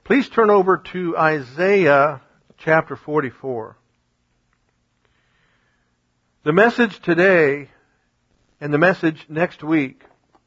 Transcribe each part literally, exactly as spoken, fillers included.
Please turn over to Isaiah chapter forty-four. The message today and the message next week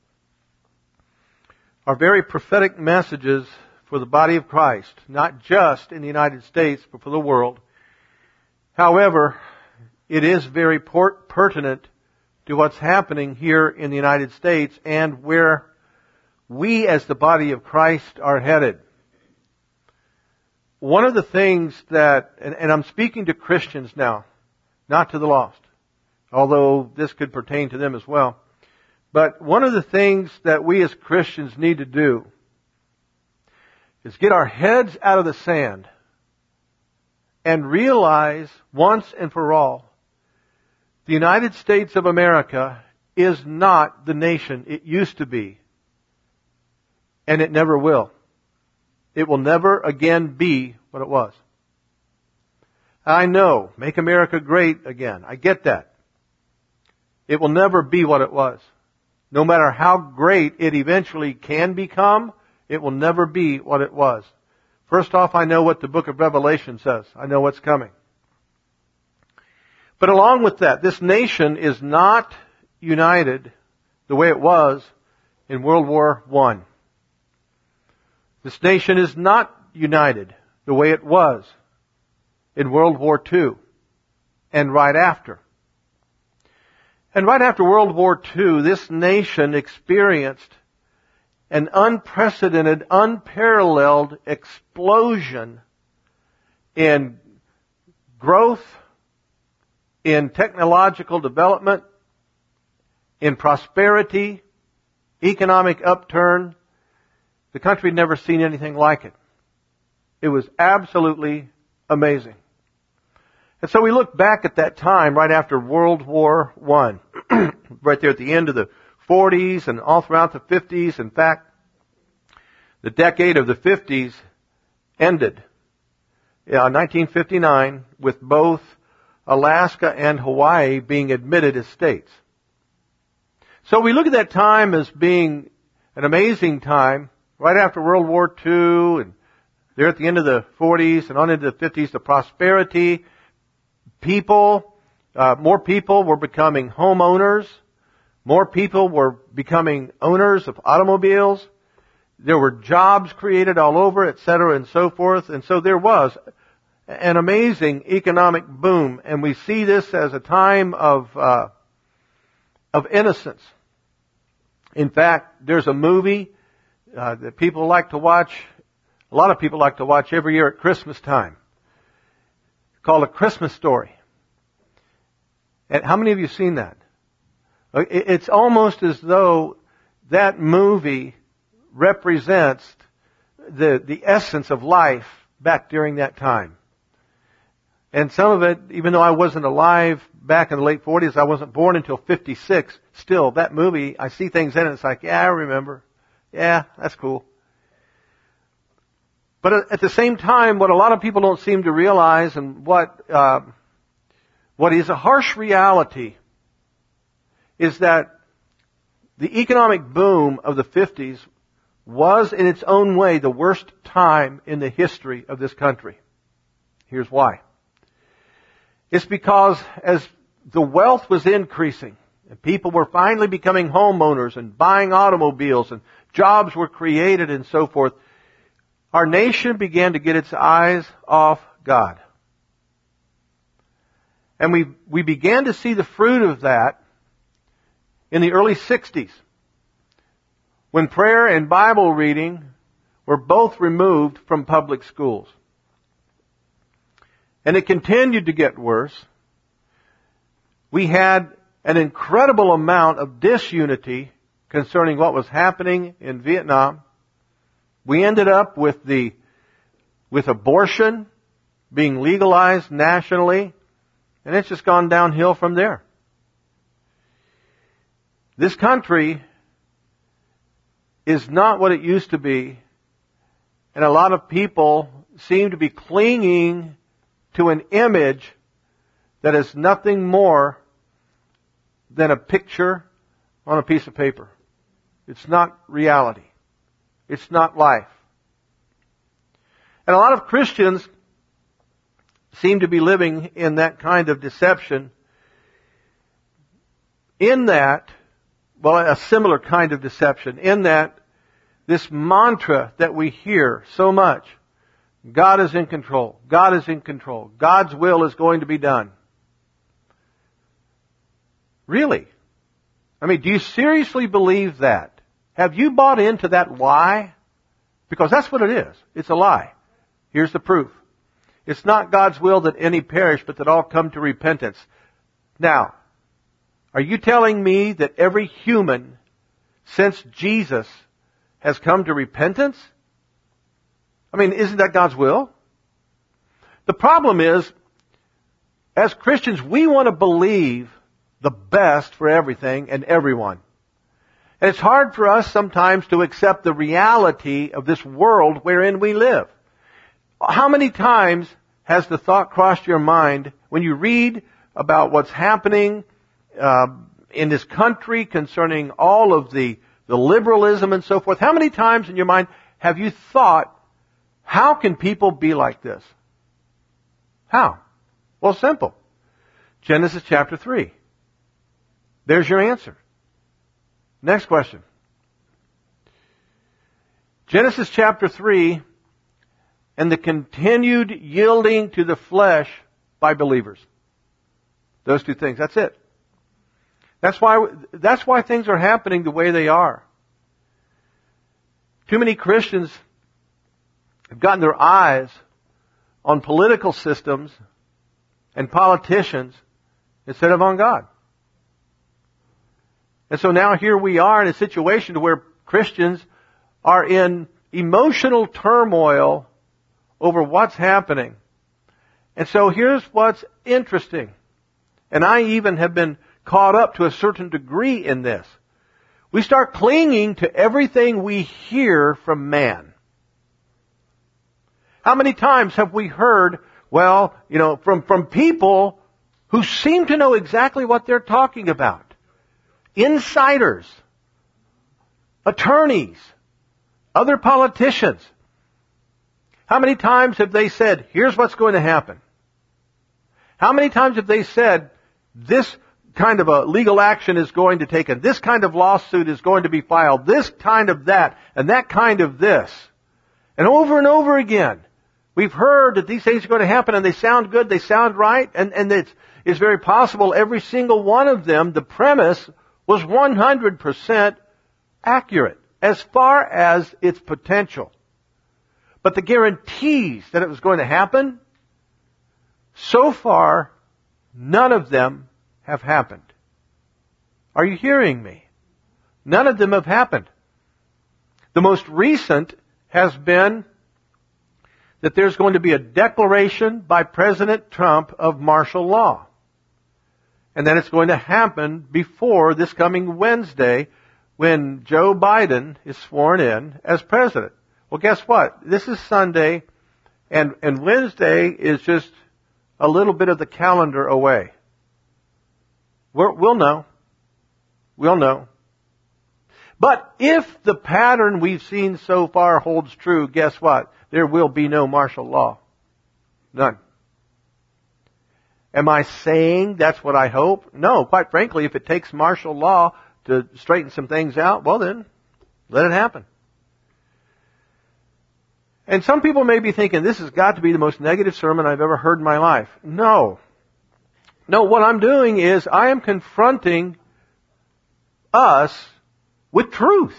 are very prophetic messages for the body of Christ, not just in the United States, but for the world. However, it is very pertinent to what's happening here in the United States and where we as the body of Christ are headed. One of the things that, and, and I'm speaking to Christians now, not to the lost, although this could pertain to them as well. But one of the things that we as Christians need to do is get our heads out of the sand and realize once and for all, the United States of America is not the nation it used to be. And it never will. It will never again be what it was. I know, make America great again. I get that. It will never be what it was. No matter how great it eventually can become, it will never be what it was. First off, I know what the book of Revelation says. I know what's coming. But along with that, this nation is not united the way it was in World War One. This nation is not united the way it was in World War Two and right after. And right after World War Two, this nation experienced an unprecedented, unparalleled explosion in growth, in technological development, in prosperity, economic upturn. The country had never seen anything like it. It was absolutely amazing. And so we look back at that time right after World War One, right there at the end of the forties and all throughout the fifties. In fact, the decade of the fifties ended in nineteen fifty-nine with both Alaska and Hawaii being admitted as states. So we look at that time as being an amazing time. Right after World War Two, and there at the end of the forties and on into the fifties, the prosperity, people, uh, more people were becoming homeowners, more people were becoming owners of automobiles, there were jobs created all over, et cetera, and so forth, and so there was an amazing economic boom, and we see this as a time of uh, of innocence. In fact, there's a movie Uh, that people like to watch, a lot of people like to watch every year at Christmas time, called A Christmas Story. And how many of you have seen that? It's almost as though that movie represents the, the essence of life back during that time. And some of it, even though I wasn't alive back in the late forties, I wasn't born until fifty-six, still, that movie, I see things in it, it's like, yeah, I remember. Yeah, that's cool. But at the same time, what a lot of people don't seem to realize, and what uh, what is a harsh reality, is that the economic boom of the fifties was, in its own way, the worst time in the history of this country. Here's why. It's because as the wealth was increasing, and people were finally becoming homeowners and buying automobiles, and jobs were created and so forth, our nation began to get its eyes off God. And we, we began to see the fruit of that in the early sixties, when prayer and Bible reading were both removed from public schools. And it continued to get worse. We had an incredible amount of disunity concerning what was happening in Vietnam. We ended up with the, with abortion being legalized nationally, and it's just gone downhill from there. This country is not what it used to be, and a lot of people seem to be clinging to an image that is nothing more than a picture on a piece of paper. It's not reality. It's not life. And a lot of Christians seem to be living in that kind of deception. In that, well, a similar kind of deception, in that this mantra that we hear so much, God is in control, God is in control, God's will is going to be done. Really? I mean, do you seriously believe that? Have you bought into that lie? Because that's what it is. It's a lie. Here's the proof. It's not God's will that any perish, but that all come to repentance. Now, are you telling me that every human since Jesus has come to repentance? I mean, isn't that God's will? The problem is, as Christians, we want to believe the best for everything and everyone. And it's hard for us sometimes to accept the reality of this world wherein we live. How many times has the thought crossed your mind when you read about what's happening uh, in this country concerning all of the, the liberalism and so forth? How many times in your mind have you thought, how can people be like this? How? Well, simple. Genesis chapter three. There's your answer. Next question. Genesis chapter three, and the continued yielding to the flesh by believers. Those two things. That's it. That's why, that's why things are happening the way they are. Too many Christians have gotten their eyes on political systems and politicians instead of on God. And so now here we are in a situation where Christians are in emotional turmoil over what's happening. And so here's what's interesting. And I even have been caught up to a certain degree in this. We start clinging to everything we hear from man. How many times have we heard, well, you know, from, from people who seem to know exactly what they're talking about? Insiders, attorneys, other politicians. How many times have they said, here's what's going to happen? How many times have they said, this kind of a legal action is going to take, and this kind of lawsuit is going to be filed, this kind of that, and that kind of this. And over and over again, we've heard that these things are going to happen, and they sound good, they sound right, and, and it's, it's very possible every single one of them, the premise was one hundred percent accurate as far as its potential. But the guarantees that it was going to happen, so far, none of them have happened. Are you hearing me? None of them have happened. The most recent has been that there's going to be a declaration by President Trump of martial law. And then it's going to happen before this coming Wednesday when Joe Biden is sworn in as president. Well, guess what? This is Sunday, and, and Wednesday is just a little bit of the calendar away. We're, we'll know. We'll know. But if the pattern we've seen so far holds true, guess what? There will be no martial law. None. Am I saying that's what I hope? No, quite frankly, if it takes martial law to straighten some things out, well then, let it happen. And some people may be thinking, this has got to be the most negative sermon I've ever heard in my life. No. No, what I'm doing is I am confronting us with truth.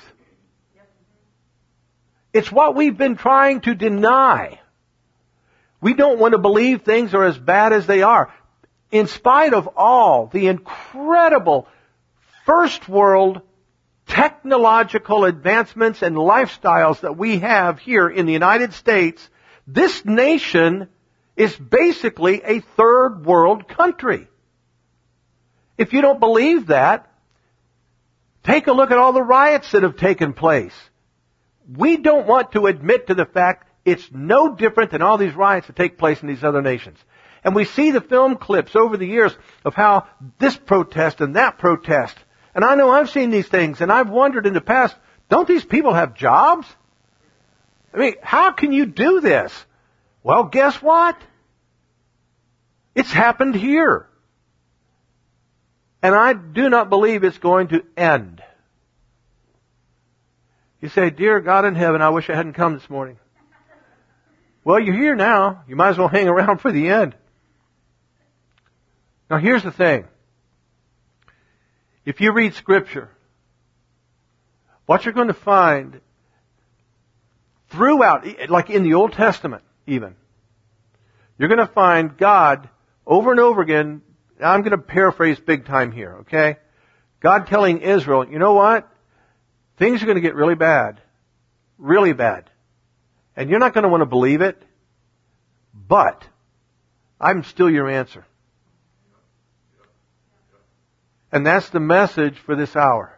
It's what we've been trying to deny. We don't want to believe things are as bad as they are. In spite of all the incredible first world technological advancements and lifestyles that we have here in the United States, this nation is basically a third world country. If you don't believe that, take a look at all the riots that have taken place. We don't want to admit to the fact it's no different than all these riots that take place in these other nations. And we see the film clips over the years of how this protest and that protest. And I know I've seen these things, and I've wondered in the past, don't these people have jobs? I mean, how can you do this? Well, guess what? It's happened here. And I do not believe it's going to end. You say, dear God in heaven, I wish I hadn't come this morning. Well, you're here now. You might as well hang around for the end. Now here's the thing. If you read Scripture, what you're going to find throughout, like in the Old Testament even, you're going to find God over and over again. I'm going to paraphrase big time here, okay? God telling Israel, you know what? Things are going to get really bad. Really bad. And you're not going to want to believe it, but I'm still your answer. And that's the message for this hour.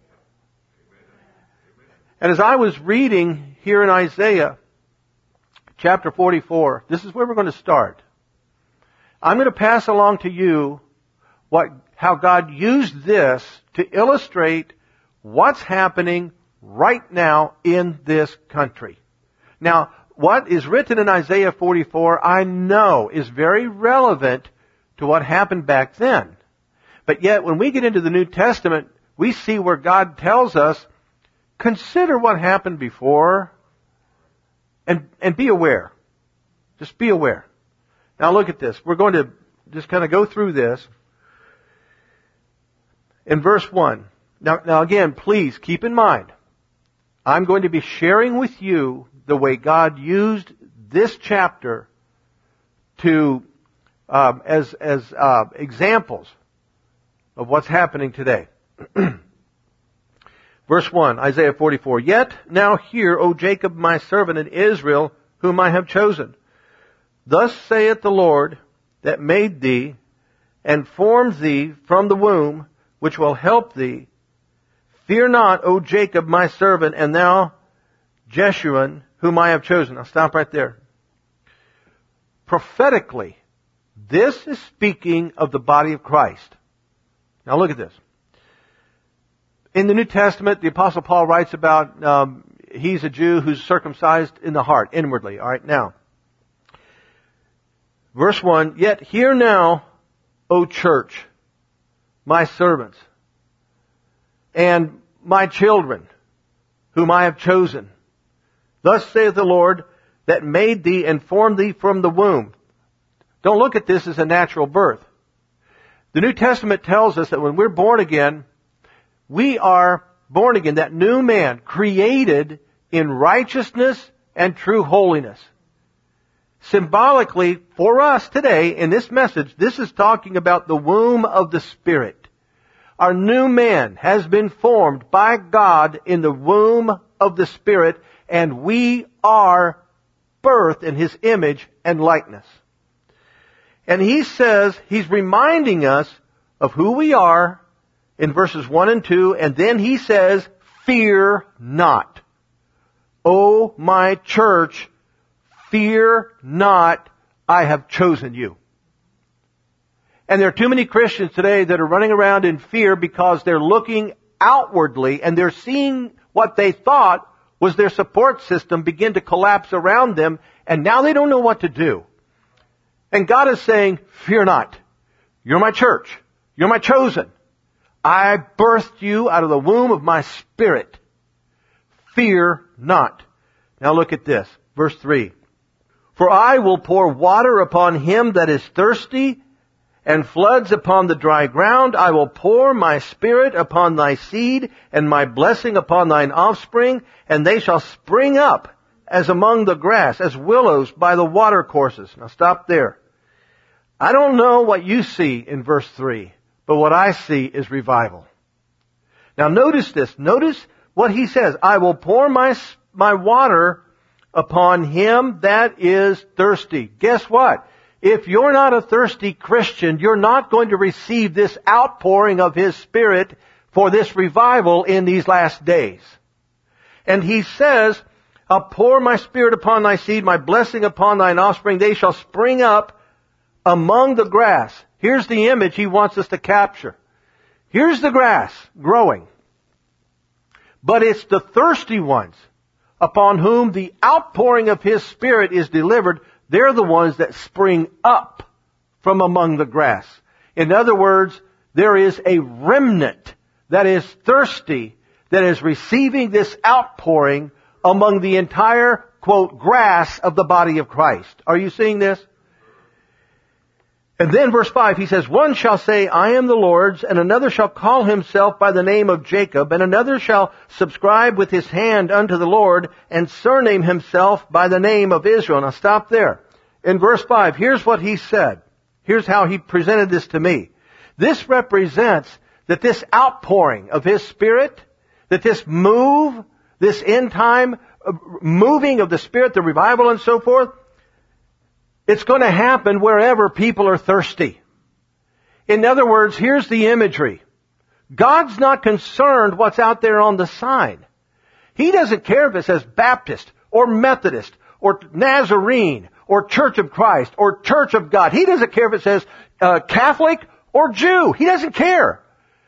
And as I was reading here in Isaiah chapter forty-four, this is where we're going to start. I'm going to pass along to you what, how God used this to illustrate what's happening right now in this country. Now, what is written in Isaiah forty-four, I know is very relevant to what happened back then. But yet, when we get into the New Testament, we see where God tells us, consider what happened before and, and be aware. Just be aware. Now look at this. We're going to just kind of go through this. In verse one. Now, now again, please keep in mind, I'm going to be sharing with you the way God used this chapter to, um, as, as, uh, examples of what's happening today. Verse one, Isaiah forty-four. Yet now hear, O Jacob, my servant, and Israel, whom I have chosen. Thus saith the Lord that made thee and formed thee from the womb, which will help thee. Fear not, O Jacob, my servant, and thou, Jeshurun, whom I have chosen. I'll stop right there. Prophetically, this is speaking of the body of Christ. Now look at this. In the New Testament, the Apostle Paul writes about um, he's a Jew who's circumcised in the heart, inwardly. All right, now. Verse one, yet hear now, O church, my servants, and my children, whom I have chosen. Thus saith the Lord that made thee and formed thee from the womb. Don't look at this as a natural birth. The New Testament tells us that when we're born again, we are born again, that new man, created in righteousness and true holiness. Symbolically, for us today, in this message, this is talking about the womb of the Spirit. Our new man has been formed by God in the womb of the Spirit, and we are birthed in His image and likeness. And He says, He's reminding us of who we are in verses one and two, and then He says, fear not. O my church, fear not, I have chosen you. And there are too many Christians today that are running around in fear because they're looking outwardly and they're seeing what they thought was their support system begin to collapse around them, and now they don't know what to do. And God is saying, fear not. You're my church. You're my chosen. I birthed you out of the womb of my Spirit. Fear not. Now look at this. Verse three. For I will pour water upon him that is thirsty, and floods upon the dry ground. I will pour my Spirit upon thy seed, and my blessing upon thine offspring, and they shall spring up as among the grass, as willows by the watercourses. Now stop there. I don't know what you see in verse three, but what I see is revival. Now notice this. Notice what he says. I will pour my, my water upon him that is thirsty. Guess what? If you're not a thirsty Christian, you're not going to receive this outpouring of His Spirit for this revival in these last days. And He says, I'll pour my Spirit upon thy seed, my blessing upon thine offspring. They shall spring up among the grass. Here's the image He wants us to capture. Here's the grass growing. But it's the thirsty ones upon whom the outpouring of His Spirit is delivered. They're the ones that spring up from among the grass. In other words, there is a remnant that is thirsty, that is receiving this outpouring among the entire, quote, grass of the body of Christ. Are you seeing this? And then verse five, he says, one shall say, I am the Lord's, and another shall call himself by the name of Jacob, and another shall subscribe with his hand unto the Lord, and surname himself by the name of Israel. Now stop there. In verse five, here's what he said. Here's how he presented this to me. This represents that this outpouring of his Spirit, that this move, this end time moving of the Spirit, the revival and so forth, it's going to happen wherever people are thirsty. In other words, here's the imagery. God's not concerned what's out there on the sign. He doesn't care if it says Baptist or Methodist or Nazarene or Church of Christ or Church of God. He doesn't care if it says uh, Catholic or Jew. He doesn't care.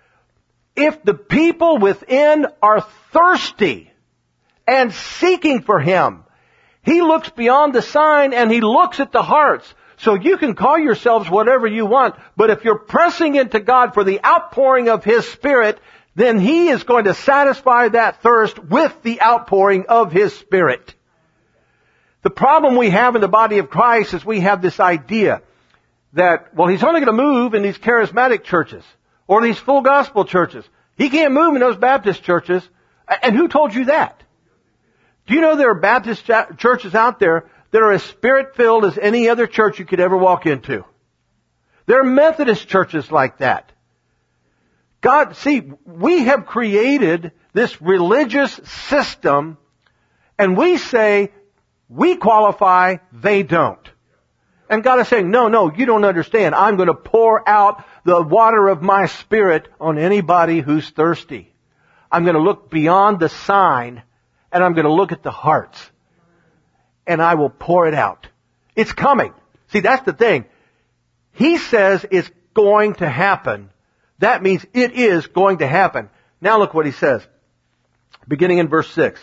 If the people within are thirsty and seeking for Him, He looks beyond the sign and He looks at the hearts. So you can call yourselves whatever you want, but if you're pressing into God for the outpouring of His Spirit, then He is going to satisfy that thirst with the outpouring of His Spirit. The problem we have in the body of Christ is we have this idea that, well, He's only going to move in these charismatic churches or these full gospel churches. He can't move in those Baptist churches. And who told you that? Do you know there are Baptist churches out there that are as Spirit-filled as any other church you could ever walk into? There are Methodist churches like that. God, see, we have created this religious system, and we say, we qualify, they don't. And God is saying, no, no, you don't understand. I'm going to pour out the water of my Spirit on anybody who's thirsty. I'm going to look beyond the sign, and I'm going to look at the hearts. And I will pour it out. It's coming. See, that's the thing. He says it's going to happen. That means it is going to happen. Now look what he says. Beginning in verse six.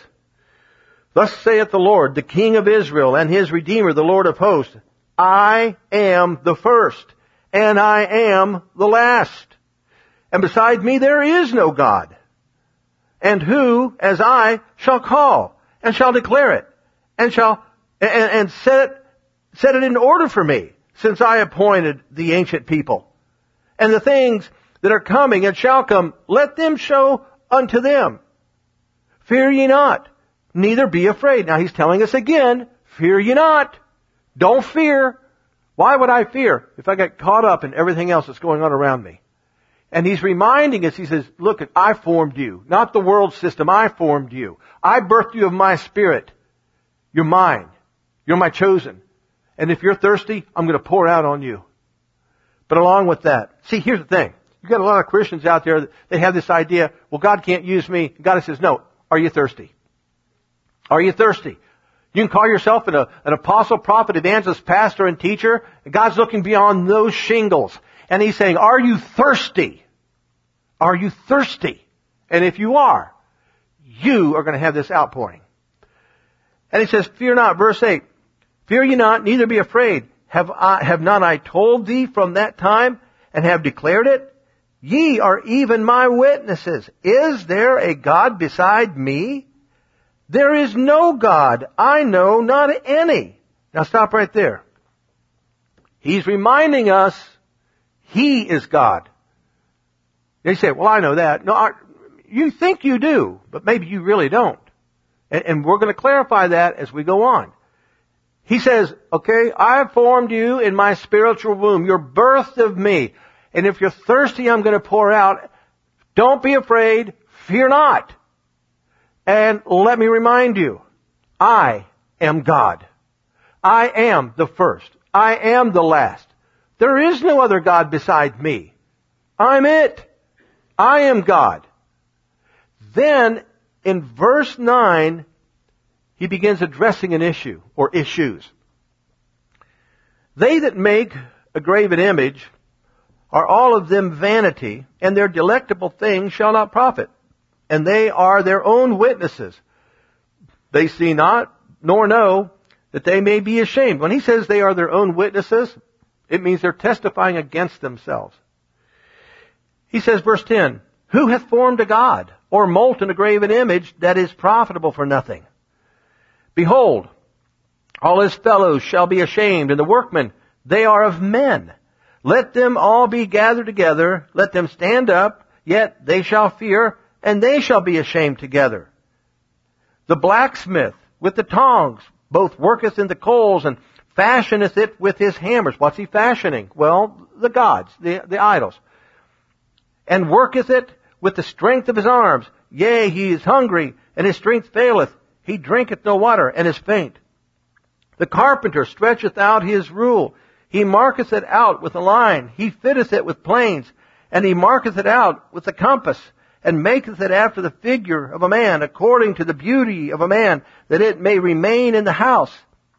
Thus saith the Lord, the King of Israel and His Redeemer, the Lord of hosts, I am the first, and I am the last. And beside me there is no God. And who, as I, shall call, and shall declare it, and shall, and, and set it, set it in order for me, since I appointed the ancient people. And the things that are coming and shall come, let them show unto them. Fear ye not, neither be afraid. Now he's telling us again, fear ye not. Don't fear. Why would I fear if I get caught up in everything else that's going on around me? And he's reminding us, he says, look, I formed you. Not the world system, I formed you. I birthed you of my Spirit. You're mine. You're my chosen. And if you're thirsty, I'm going to pour out on you. But along with that, see, here's the thing. You've got a lot of Christians out there that they have this idea, well, God can't use me. God says, no, are you thirsty? Are you thirsty? You can call yourself an, an apostle, prophet, evangelist, pastor, and teacher. And God's looking beyond those shingles. And He's saying, are you thirsty? Are you thirsty? And if you are, you are going to have this outpouring. And He says, fear not, verse eight. Fear ye not, neither be afraid. Have I, have not I told thee from that time, and have declared it? Ye are even my witnesses. Is there a God beside me? There is no God. I know not any. Now stop right there. He's reminding us He is God. They say, well, I know that. No, I, you think you do, but maybe you really don't. And, and we're going to clarify that as we go on. He says, okay, I have formed you in my spiritual womb. You're birthed of me. And if you're thirsty, I'm going to pour out. Don't be afraid. Fear not. And let me remind you, I am God. I am the first. I am the last. There is no other God beside me. I'm it. I am God. Then, in verse nine, he begins addressing an issue, or issues. They that make a graven image are all of them vanity, and their delectable things shall not profit. And they are their own witnesses. They see not, nor know, that they may be ashamed. When he says they are their own witnesses, it means they're testifying against themselves. He says, verse ten, who hath formed a god, or molten a graven image that is profitable for nothing? Behold, all his fellows shall be ashamed, and the workmen, they are of men. Let them all be gathered together, let them stand up, yet they shall fear, and they shall be ashamed together. The blacksmith with the tongs both worketh in the coals, and fashioneth it with his hammers. What's he fashioning? Well, the gods, the, the idols. And worketh it with the strength of his arms. Yea, he is hungry, and his strength faileth. He drinketh no water, and is faint. The carpenter stretcheth out his rule. He marketh it out with a line. He fitteth it with planes, and he marketh it out with the compass, and maketh it after the figure of a man, according to the beauty of a man, that it may remain in the house.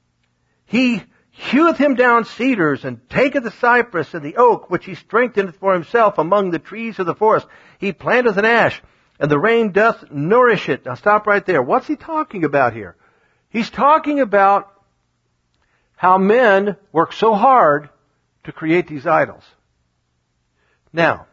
He heweth him down cedars, and taketh the cypress and the oak, which he strengtheneth for himself among the trees of the forest. He planteth an ash, and the rain doth nourish it. Now stop right there. What's he talking about here? He's talking about how men work so hard to create these idols. Now,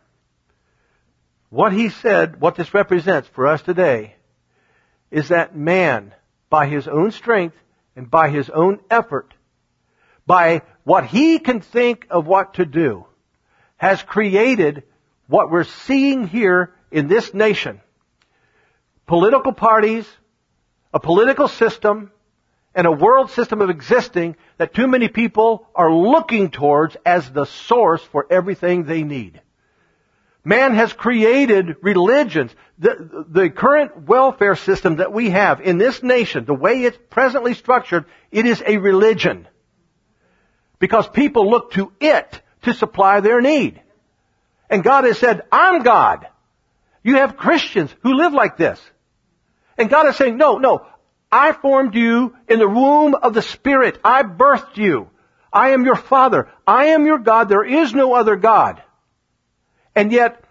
what he said, what this represents for us today, is that man, by his own strength and by his own effort, by what he can think of what to do, has created what we're seeing here in this nation. Political parties, a political system, and a world system of existing that too many people are looking towards as the source for everything they need. Man has created religions. The, the current welfare system that we have in this nation, the way it's presently structured, it is a religion. Because people look to it to supply their need. And God has said, I'm God. You have Christians who live like this. And God is saying, no, no, I formed you in the womb of the Spirit. I birthed you. I am your Father. I am your God. There is no other God. And yet,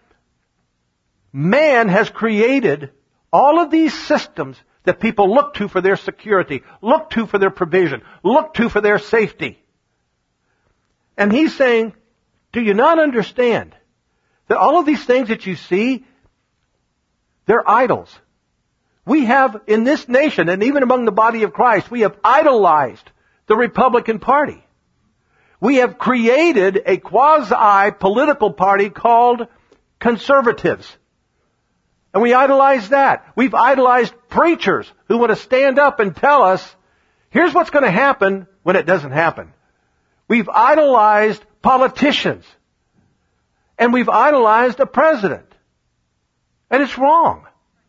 man has created all of these systems that people look to for their security, look to for their provision, look to for their safety. And he's saying, do you not understand that all of these things that you see, they're idols? We have in this nation, and even among the body of Christ, we have idolized the Republican Party. We have created a quasi-political party called conservatives. And we idolize that. We've idolized preachers who want to stand up and tell us, here's what's going to happen when it doesn't happen. We've idolized politicians. And we've idolized a president. And it's wrong.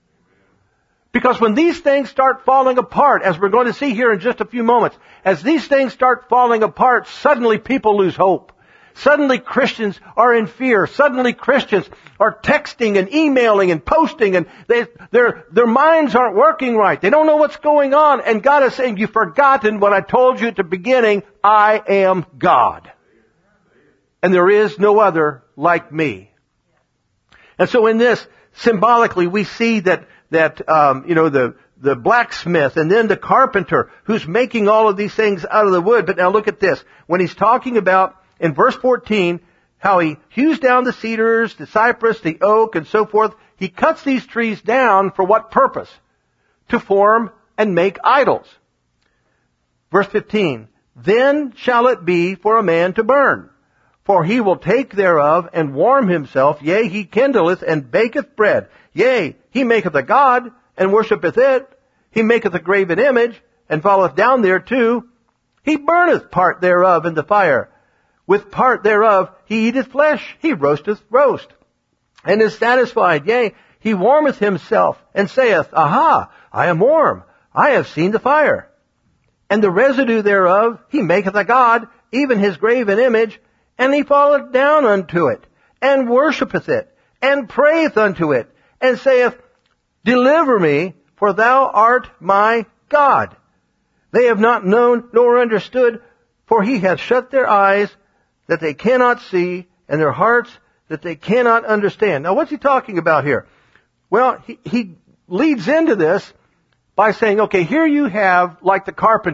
Because when these things start falling apart, as we're going to see here in just a few moments, as these things start falling apart, suddenly people lose hope. Suddenly Christians are in fear. Suddenly Christians are texting and emailing and posting, and they, their, their minds aren't working right. They don't know what's going on. And God is saying, you've forgotten what I told you at the beginning. I am God. And there is no other like me. And so in this, symbolically, we see that that, um, you know, the, the blacksmith and then the carpenter who's making all of these things out of the wood. But now look at this. When he's talking about, in verse fourteen, how he hews down the cedars, the cypress, the oak, and so forth, he cuts these trees down for what purpose? To form and make idols. Verse fifteen, then shall it be for a man to burn. For he will take thereof and warm himself, yea, he kindleth and baketh bread. Yea, he maketh a god, and worshippeth it. He maketh a graven image, and falleth down thereto. He burneth part thereof in the fire. With part thereof he eateth flesh. He roasteth roast, and is satisfied. Yea, he warmeth himself, and saith, Aha, I am warm. I have seen the fire. And the residue thereof he maketh a god, even his graven image, and he falleth down unto it, and worshippeth it, and prayeth unto it, and saith, Deliver me, for thou art my God. They have not known nor understood, for he hath shut their eyes that they cannot see, and their hearts that they cannot understand. Now what's he talking about here? Well, he, he leads into this by saying, okay, here you have, like the carpenter,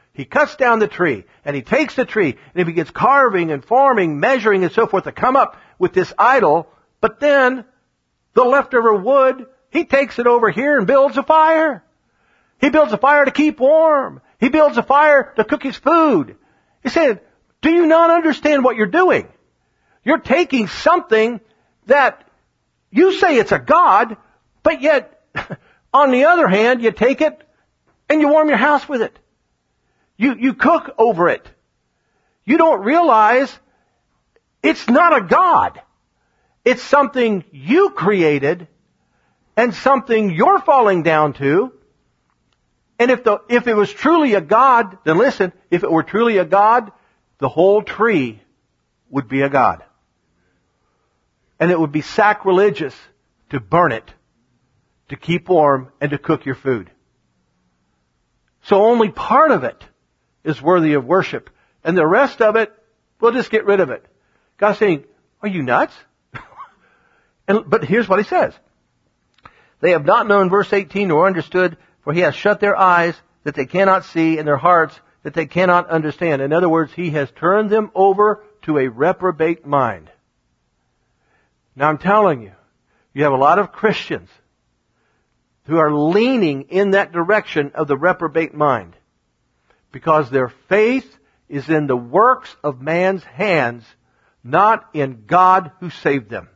He cuts down the tree, and he takes the tree, and he begins carving and forming, measuring and so forth to come up with this idol. But then, the leftover wood, he takes it over here and builds a fire. He builds a fire to keep warm. He builds a fire to cook his food. He said, do you not understand what you're doing? You're taking something that you say it's a god, but yet, on the other hand, you take it and you warm your house with it. You, you cook over it. You don't realize it's not a god. It's something you created and something you're falling down to. And if the, if it was truly a god, then listen, if it were truly a god, the whole tree would be a god. And it would be sacrilegious to burn it, to keep warm, and to cook your food. So only part of it is worthy of worship. And the rest of it, we'll just get rid of it. God's saying, are you nuts? and, but here's what he says. They have not known, verse eighteen, nor understood, for he has shut their eyes that they cannot see, and their hearts that they cannot understand. In other words, he has turned them over to a reprobate mind. Now I'm telling you, you have a lot of Christians who are leaning in that direction of the reprobate mind because their faith is in the works of man's hands, not in God who saved them.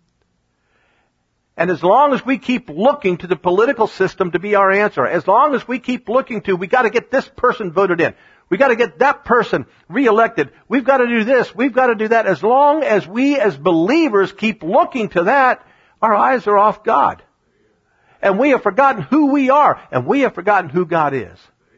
And as long as we keep looking to the political system to be our answer, as long as we keep looking to, we got to get this person voted in, we got to get that person reelected, we've got to do this, we've got to do that, as long as we as believers keep looking to that, our eyes are off God. And we have forgotten who we are, and we have forgotten who God is.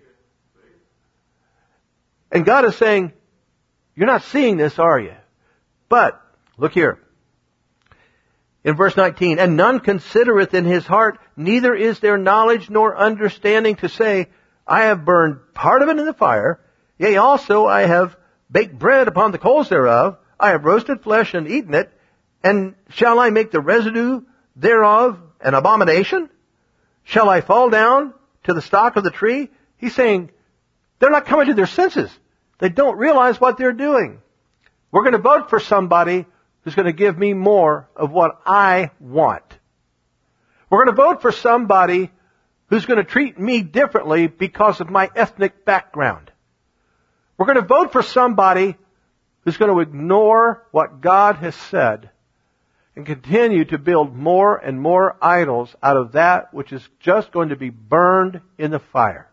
And God is saying, you're not seeing this, are you? But, look here. In verse nineteen, and none considereth in his heart, neither is there knowledge nor understanding to say, I have burned part of it in the fire, yea, also I have baked bread upon the coals thereof, I have roasted flesh and eaten it, and shall I make the residue thereof an abomination? Shall I fall down to the stock of the tree? He's saying, they're not coming to their senses. They don't realize what they're doing. We're going to vote for somebody who's going to give me more of what I want. We're going to vote for somebody who's going to treat me differently because of my ethnic background. We're going to vote for somebody who's going to ignore what God has said and continue to build more and more idols out of that which is just going to be burned in the fire.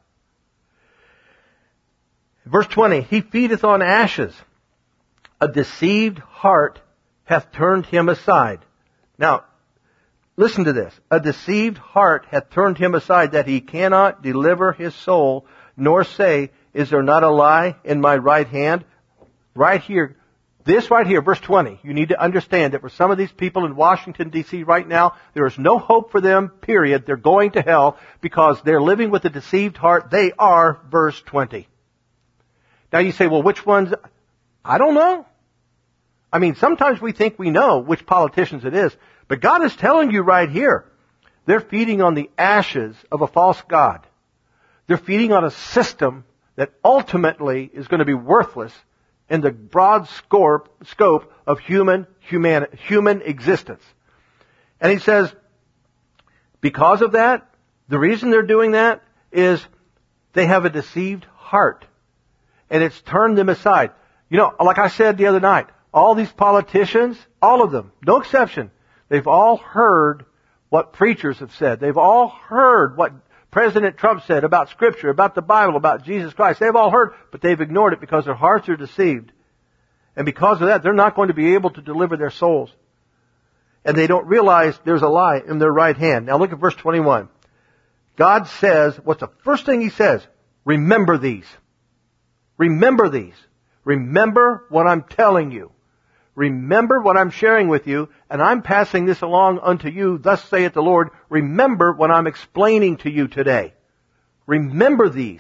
Verse twenty, he feedeth on ashes. A deceived heart hath turned him aside. Now, listen to this. A deceived heart hath turned him aside, that he cannot deliver his soul, nor say, is there not a lie in my right hand? Right here, this right here, verse twenty, you need to understand that for some of these people in Washington, D C right now, there is no hope for them, period. They're going to hell because they're living with a deceived heart. They are, verse twenty. Now you say, well, which ones? I don't know. I mean, sometimes we think we know which politicians it is, but God is telling you right here, they're feeding on the ashes of a false god. They're feeding on a system that ultimately is going to be worthless in the broad scope, scope of human, human, human existence. And he says, because of that, the reason they're doing that is they have a deceived heart. And it's turned them aside. You know, like I said the other night, all these politicians, all of them, no exception, they've all heard what preachers have said. They've all heard what President Trump said about Scripture, about the Bible, about Jesus Christ. They've all heard, but they've ignored it because their hearts are deceived. And because of that, they're not going to be able to deliver their souls. And they don't realize there's a lie in their right hand. Now look at verse twenty-one. God says, what's the first thing He says? Remember these. Remember these. Remember what I'm telling you. Remember what I'm sharing with you, and I'm passing this along unto you, thus saith the Lord. Remember what I'm explaining to you today. Remember these.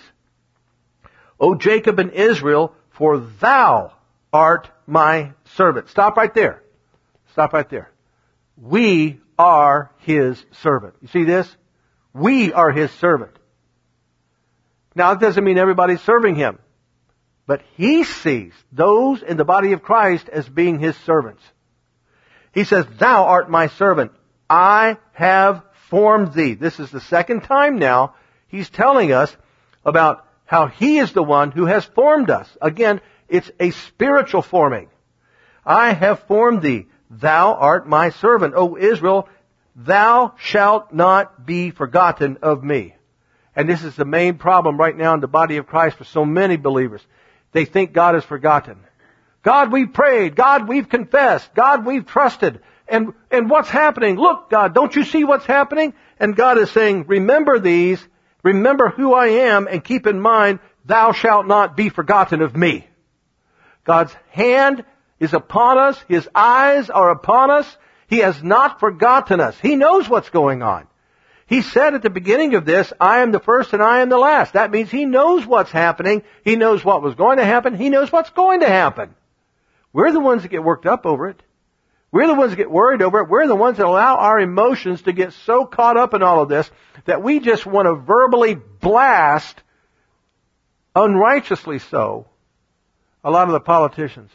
O Jacob and Israel, for thou art my servant. Stop right there. Stop right there. We are His servant. You see this? We are His servant. Now, it doesn't mean everybody's serving Him. But He sees those in the body of Christ as being His servants. He says, thou art my servant. I have formed thee. This is the second time now He's telling us about how He is the one who has formed us. Again, it's a spiritual forming. I have formed thee. Thou art my servant. O Israel, thou shalt not be forgotten of me. And this is the main problem right now in the body of Christ for so many believers. They think God has forgotten. God, we've prayed. God, we've confessed. God, we've trusted. And, and what's happening? Look, God, don't you see what's happening? And God is saying, remember these, remember who I am, and keep in mind, thou shalt not be forgotten of me. God's hand is upon us. His eyes are upon us. He has not forgotten us. He knows what's going on. He said at the beginning of this, I am the first and I am the last. That means He knows what's happening. He knows what was going to happen. He knows what's going to happen. We're the ones that get worked up over it. We're the ones that get worried over it. We're the ones that allow our emotions to get so caught up in all of this that we just want to verbally blast, unrighteously so, a lot of the politicians.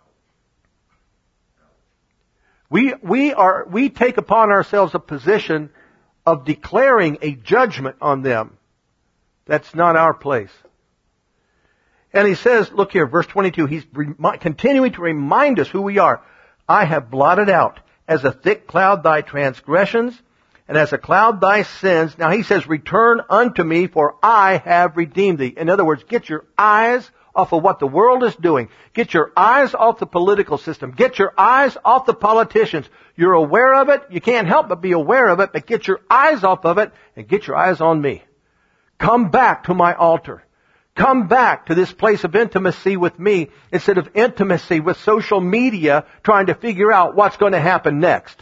We, we are, we take upon ourselves a position of declaring a judgment on them. That's not our place. And he says, look here, verse twenty-two, he's re- continuing to remind us who we are. I have blotted out as a thick cloud thy transgressions, and as a cloud thy sins. Now he says, return unto me, for I have redeemed thee. In other words, get your eyes off of what the world is doing. Get your eyes off the political system. Get your eyes off the politicians. You're aware of it. You can't help but be aware of it, but get your eyes off of it and get your eyes on me. Come back to my altar. Come back to this place of intimacy with me instead of intimacy with social media trying to figure out what's going to happen next.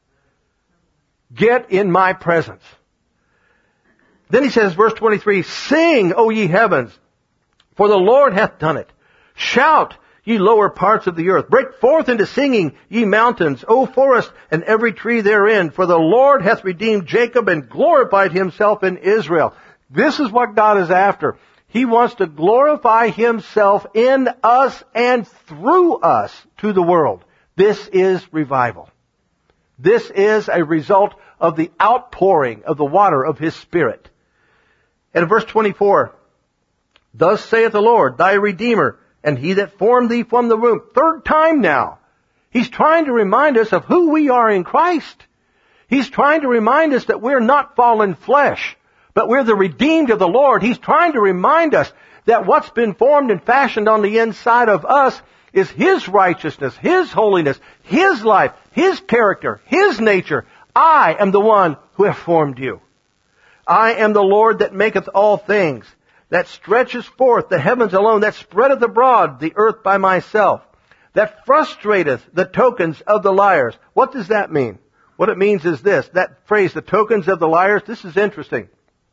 Get in my presence. Then he says, verse twenty-three, sing, O ye heavens, for the Lord hath done it. Shout, ye lower parts of the earth. Break forth into singing, ye mountains, O forest, and every tree therein. For the Lord hath redeemed Jacob and glorified Himself in Israel. This is what God is after. He wants to glorify Himself in us and through us to the world. This is revival. This is a result of the outpouring of the water of His Spirit. And in verse twenty-four, thus saith the Lord, thy Redeemer, and He that formed thee from the womb. Third time now. He's trying to remind us of who we are in Christ. He's trying to remind us that we're not fallen flesh, but we're the redeemed of the Lord. He's trying to remind us that what's been formed and fashioned on the inside of us is His righteousness, His holiness, His life, His character, His nature. I am the one who have formed you. I am the Lord that maketh all things, that stretches forth the heavens alone, that spreadeth abroad the earth by myself, that frustrateth the tokens of the liars. What does that mean? What it means is this, that phrase, the tokens of the liars, this is interesting.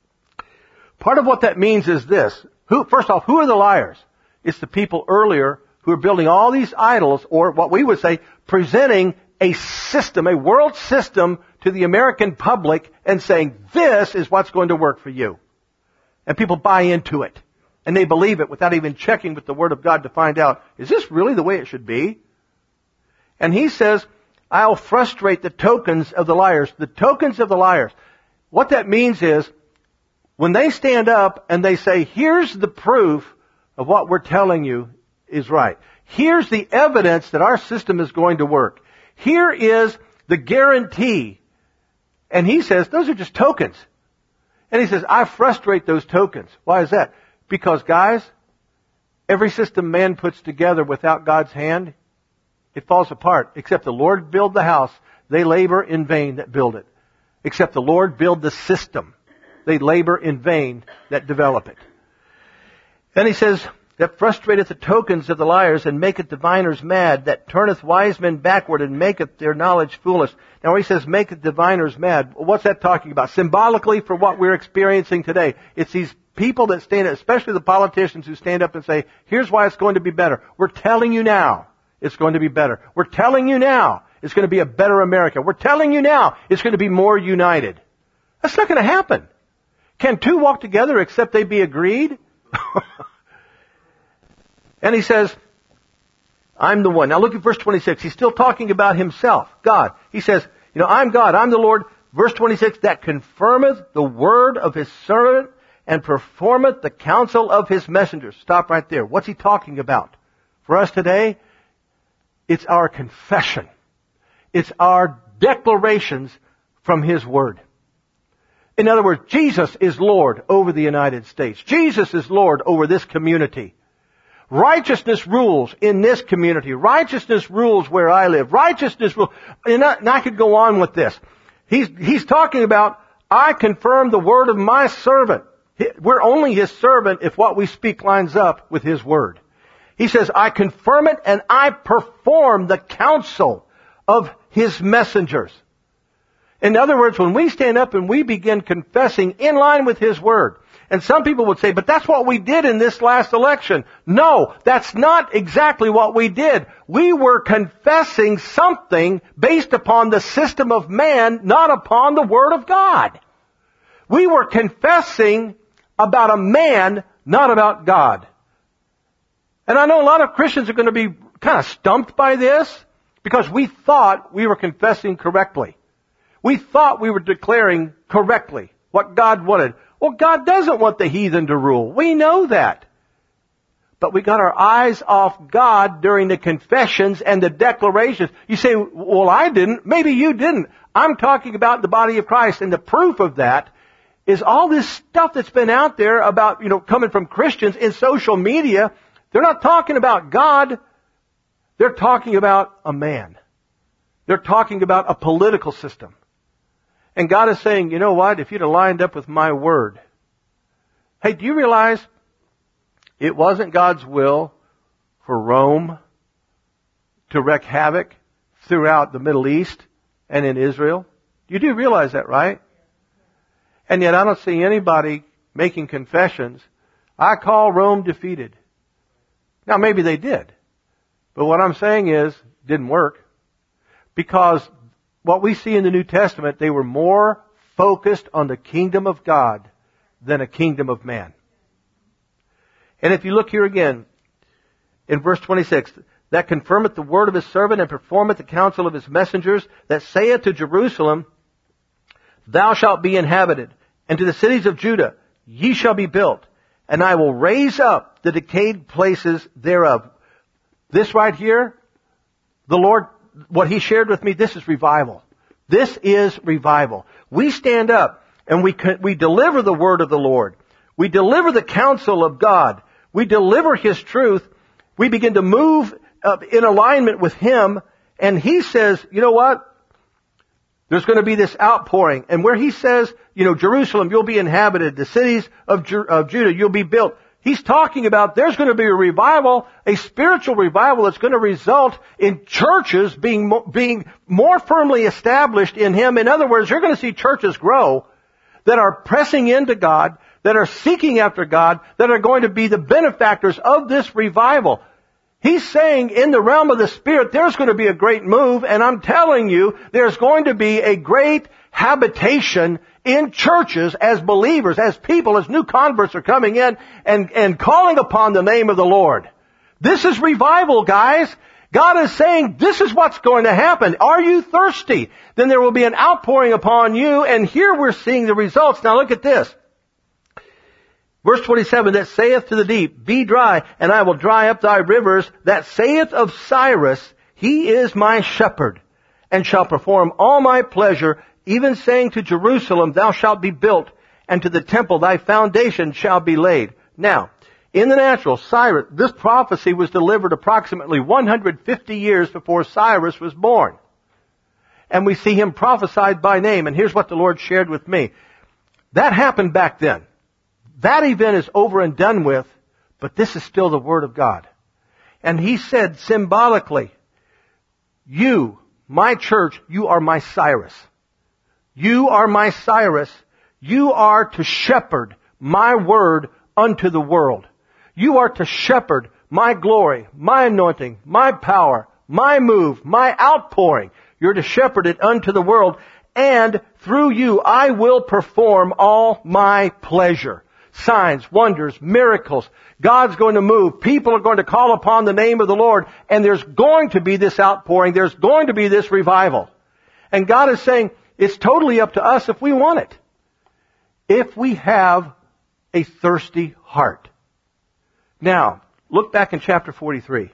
Part of what that means is this. Who, first off, who are the liars? It's the people earlier who are building all these idols, or what we would say, presenting a system, a world system to the American public and saying, this is what's going to work for you. And people buy into it. And they believe it without even checking with the Word of God to find out, is this really the way it should be? And he says, I'll frustrate the tokens of the liars. The tokens of the liars. What that means is, when they stand up and they say, here's the proof of what we're telling you is right. Here's the evidence that our system is going to work. Here is the guarantee. And he says, those are just tokens. And he says, I frustrate those tokens. Why is that? Because, guys, every system man puts together without God's hand, it falls apart. Except the Lord build the house, they labor in vain that build it. Except the Lord build the system, they labor in vain that develop it. Then he says, that frustrateth the tokens of the liars, and maketh diviners mad, that turneth wise men backward, and maketh their knowledge foolish. Now he says, maketh diviners mad. What's that talking about? Symbolically for what we're experiencing today. It's these people that stand, especially the politicians who stand up and say, here's why it's going to be better. We're telling you now it's going to be better. We're telling you now it's going to be a better America. We're telling you now it's going to be more united. That's not going to happen. Can two walk together except they be agreed? And he says, I'm the one. Now look at verse twenty-six. He's still talking about himself, God. He says, you know, I'm God, I'm the Lord. Verse twenty-six, that confirmeth the word of his servant and performeth the counsel of his messengers. Stop right there. What's he talking about? For us today, it's our confession. It's our declarations from his word. In other words, Jesus is Lord over the United States. Jesus is Lord over this community. Righteousness rules in this community. Righteousness rules where I live. Righteousness rules. And I, and I could go on with this. He's, he's talking about, I confirm the word of my servant. We're only his servant if what we speak lines up with his word. He says, I confirm it and I perform the counsel of his messengers. In other words, when we stand up and we begin confessing in line with his word, and some people would say, but that's what we did in this last election. No, that's not exactly what we did. We were confessing something based upon the system of man, not upon the Word of God. We were confessing about a man, not about God. And I know a lot of Christians are going to be kind of stumped by this because we thought we were confessing correctly. We thought we were declaring correctly what God wanted. Well, God doesn't want the heathen to rule. We know that. But we got our eyes off God during the confessions and the declarations. You say, well, I didn't. Maybe you didn't. I'm talking about the body of Christ. And the proof of that is all this stuff that's been out there about, you know, coming from Christians in social media. They're not talking about God. They're talking about a man. They're talking about a political system. And God is saying, you know what, if you'd have lined up with my word. Hey, do you realize it wasn't God's will for Rome to wreak havoc throughout the Middle East and in Israel? You do realize that, right? And yet I don't see anybody making confessions. I call Rome defeated. Now maybe they did. But what I'm saying is, it didn't work. Because what we see in the New Testament, they were more focused on the kingdom of God than a kingdom of man. And if you look here again, in verse twenty-six, that confirmeth the word of his servant and performeth the counsel of his messengers, that saith to Jerusalem, thou shalt be inhabited, and to the cities of Judah, ye shall be built, and I will raise up the decayed places thereof. This right here, the Lord, what he shared with me, this is revival. This is revival. We stand up and we we deliver the word of the Lord. We deliver the counsel of God. We deliver his truth. We begin to move uh, in alignment with him. And he says, you know what? There's going to be this outpouring. And where he says, you know, Jerusalem, you'll be inhabited. The cities of, Ju- of Judah, you'll be built. He's talking about there's going to be a revival, a spiritual revival that's going to result in churches being mo- being more firmly established in him. In other words, you're going to see churches grow that are pressing into God, that are seeking after God, that are going to be the benefactors of this revival. He's saying in the realm of the Spirit, there's going to be a great move, and I'm telling you, there's going to be a great habitation in churches as believers, as people, as new converts are coming in and, and calling upon the name of the Lord. This is revival, guys. God is saying, this is what's going to happen. Are you thirsty? Then there will be an outpouring upon you, and here we're seeing the results. Now look at this. Verse twenty-seven, that saith to the deep, be dry, and I will dry up thy rivers. That saith of Cyrus, he is my shepherd, and shall perform all my pleasure, even saying to Jerusalem, thou shalt be built, and to the temple thy foundation shall be laid. Now, in the natural, Cyrus, this prophecy was delivered approximately one hundred fifty years before Cyrus was born. And we see him prophesied by name, and here's what the Lord shared with me. That happened back then. That event is over and done with, but this is still the Word of God. And he said symbolically, you, my church, you are my Cyrus. You are my Cyrus. You are to shepherd my word unto the world. You are to shepherd my glory, my anointing, my power, my move, my outpouring. You're to shepherd it unto the world. And through you, I will perform all my pleasure. signs, wonders, miracles. God's going to move. People are going to call upon the name of the Lord. And there's going to be this outpouring. There's going to be this revival. And God is saying, it's totally up to us if we want it. If we have a thirsty heart. Now, look back in chapter forty-three.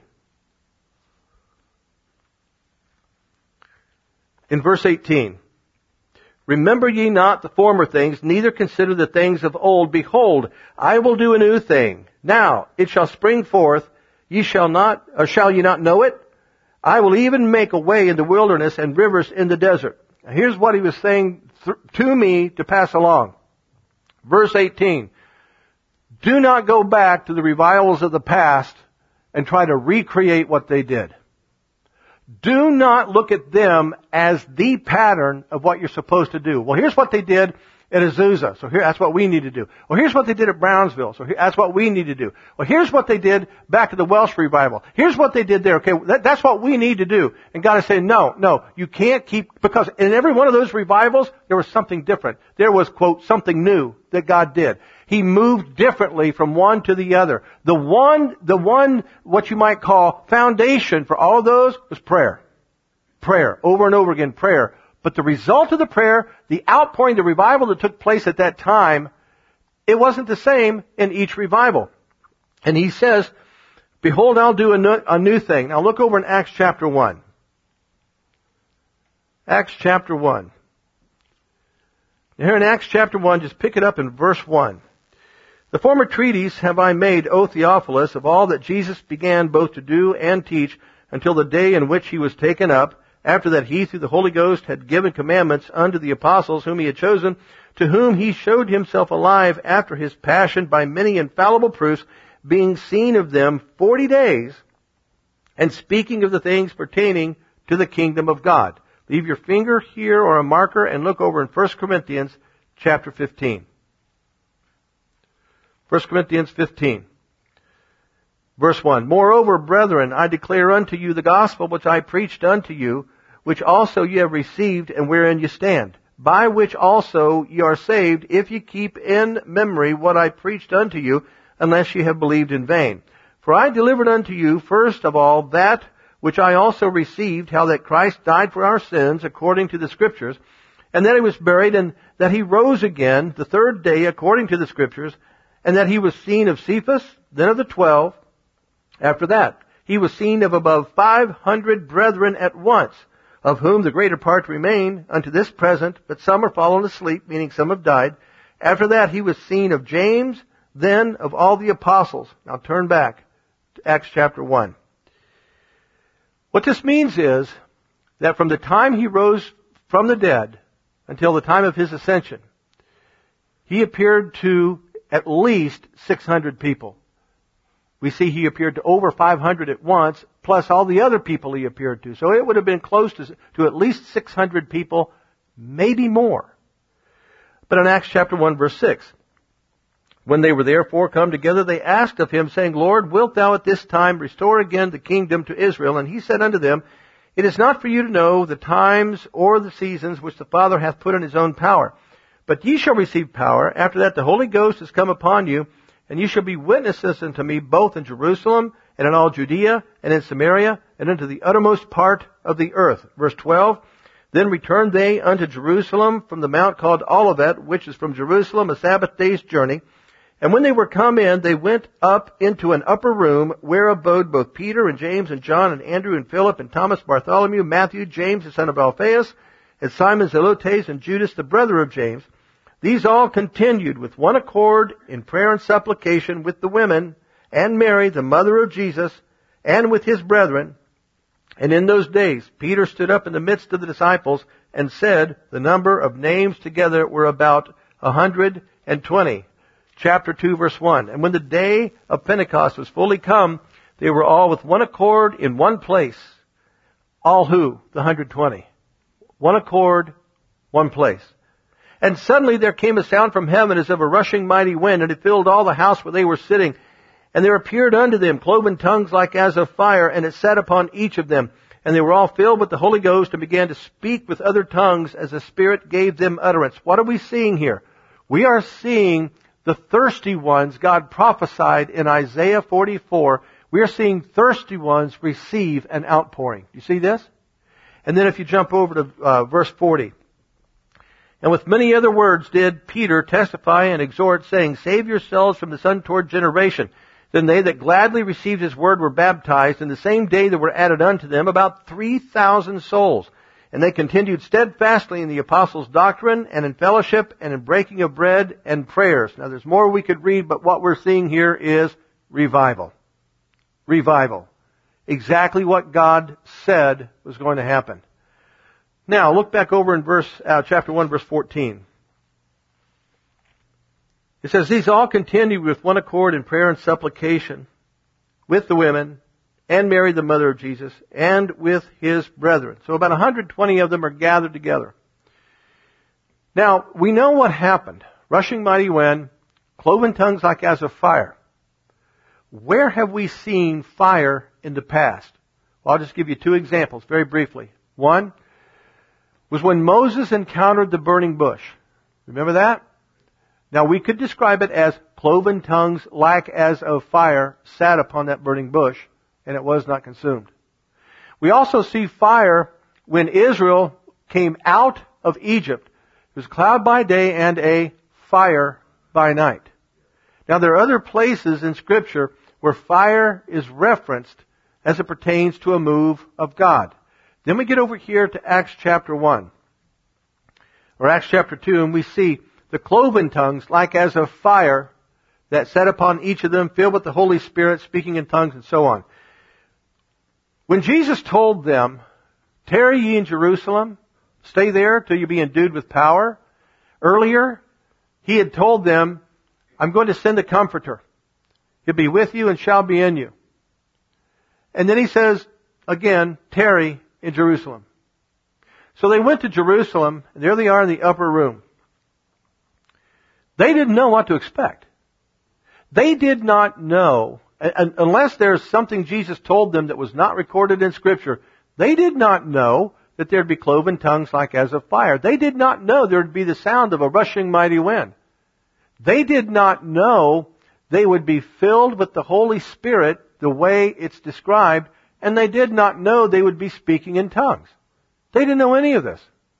In verse eighteen. Remember ye not the former things, neither consider the things of old. Behold, I will do a new thing. Now it shall spring forth. Ye shall not, or shall ye not know it? I will even make a way in the wilderness and rivers in the desert. Now, here's what he was saying th- to me to pass along. Verse eighteen. Do not go back to the revivals of the past and try to recreate what they did. Do not look at them as the pattern of what you're supposed to do. Well, here's what they did at Azusa. So here, that's what we need to do. Well, here's what they did at Brownsville. So here, that's what we need to do. Well, here's what they did back at the Welsh revival. Here's what they did there. Okay, that, that's what we need to do. And God is saying, no, no, you can't keep, because in every one of those revivals, there was something different. There was, quote, something new that God did. He moved differently from one to the other. The one, the one, what you might call foundation for all of those was prayer. Prayer. Over and over again, prayer. But the result of the prayer, the outpouring, the revival that took place at that time, it wasn't the same in each revival. And he says, behold, I'll do a new, a new thing. Now look over in Acts chapter one. Acts chapter one. Now here in Acts chapter one, just pick it up in verse one. The former treatise have I made, O Theophilus, of all that Jesus began both to do and teach until the day in which he was taken up. After that he, through the Holy Ghost, had given commandments unto the apostles whom he had chosen, to whom he showed himself alive after his passion by many infallible proofs, being seen of them forty days, and speaking of the things pertaining to the kingdom of God. Leave your finger here or a marker and look over in First Corinthians chapter fifteen. First Corinthians fifteen. Verse one. Moreover, brethren, I declare unto you the gospel which I preached unto you, which also ye have received, and wherein ye stand, by which also ye are saved, if ye keep in memory what I preached unto you, unless ye have believed in vain. For I delivered unto you first of all that which I also received, how that Christ died for our sins, according to the Scriptures, and that he was buried, and that he rose again the third day, according to the Scriptures, and that he was seen of Cephas, then of the twelve. After that, he was seen of above five hundred brethren at once, of whom the greater part remain unto this present, but some are fallen asleep, meaning some have died. After that, he was seen of James, then of all the apostles. Now turn back to Acts chapter one. What this means is that from the time he rose from the dead until the time of his ascension, he appeared to at least six hundred people. We see he appeared to over five hundred at once, plus all the other people he appeared to. So it would have been close to, to at least six hundred people, maybe more. But in Acts chapter one, verse six, when they were therefore come together, they asked of him, saying, Lord, wilt thou at this time restore again the kingdom to Israel? And he said unto them, It is not for you to know the times or the seasons which the Father hath put in his own power. But ye shall receive power. After that the Holy Ghost is come upon you, and ye shall be witnesses unto me both in Jerusalem and in all Judea and in Samaria and unto the uttermost part of the earth. Verse twelve, Then returned they unto Jerusalem from the mount called Olivet, which is from Jerusalem a Sabbath day's journey. And when they were come in, they went up into an upper room, where abode both Peter and James and John and Andrew and Philip and Thomas, Bartholomew, Matthew, James the son of Alphaeus, and Simon Zelotes and Judas the brother of James. These all continued with one accord in prayer and supplication with the women, and Mary, the mother of Jesus, and with his brethren. And in those days Peter stood up in the midst of the disciples and said, the number of names together were about a hundred and twenty. Chapter two, verse one. And when the day of Pentecost was fully come, they were all with one accord in one place. All who? The one hundred twenty. One accord, one place. And suddenly there came a sound from heaven as of a rushing mighty wind, and it filled all the house where they were sitting. And there appeared unto them cloven tongues like as of fire, and it sat upon each of them. And they were all filled with the Holy Ghost, and began to speak with other tongues as the Spirit gave them utterance. What are we seeing here? We are seeing the thirsty ones God prophesied in Isaiah forty-four, we are seeing thirsty ones receive an outpouring. You see this? And then if you jump over to uh, verse forty. And with many other words did Peter testify and exhort, saying, Save yourselves from this untoward generation. Then they that gladly received his word were baptized, and the same day there were added unto them about three thousand souls. And they continued steadfastly in the apostles' doctrine, and in fellowship, and in breaking of bread, and prayers. Now there's more we could read, but what we're seeing here is revival. Revival. Exactly what God said was going to happen. Now, look back over in verse, uh, chapter one, verse fourteen. It says, These all continued with one accord in prayer and supplication with the women, and Mary, the mother of Jesus, and with his brethren. So about one hundred twenty of them are gathered together. Now, we know what happened. Rushing mighty wind, cloven tongues like as of fire. Where have we seen fire in the past? Well, I'll just give you two examples very briefly. One was when Moses encountered the burning bush. Remember that? Now we could describe it as cloven tongues like as of fire sat upon that burning bush, and it was not consumed. We also see fire when Israel came out of Egypt. It was a cloud by day and a fire by night. Now there are other places in Scripture where fire is referenced as it pertains to a move of God. Then we get over here to Acts chapter one, or Acts chapter two, and we see the cloven tongues like as of fire that sat upon each of them, filled with the Holy Spirit, speaking in tongues and so on. When Jesus told them, Tarry ye in Jerusalem, stay there till you be endued with power, earlier he had told them, I'm going to send the Comforter. He'll be with you and shall be in you. And then he says, again, tarry in Jerusalem. So they went to Jerusalem, and there they are in the upper room. They didn't know what to expect. They did not know, unless there's something Jesus told them that was not recorded in Scripture, they did not know that there'd be cloven tongues like as of fire. They did not know there'd be the sound of a rushing mighty wind. They did not know they would be filled with the Holy Spirit the way it's described, and they did not know they would be speaking in tongues. They didn't know any of this.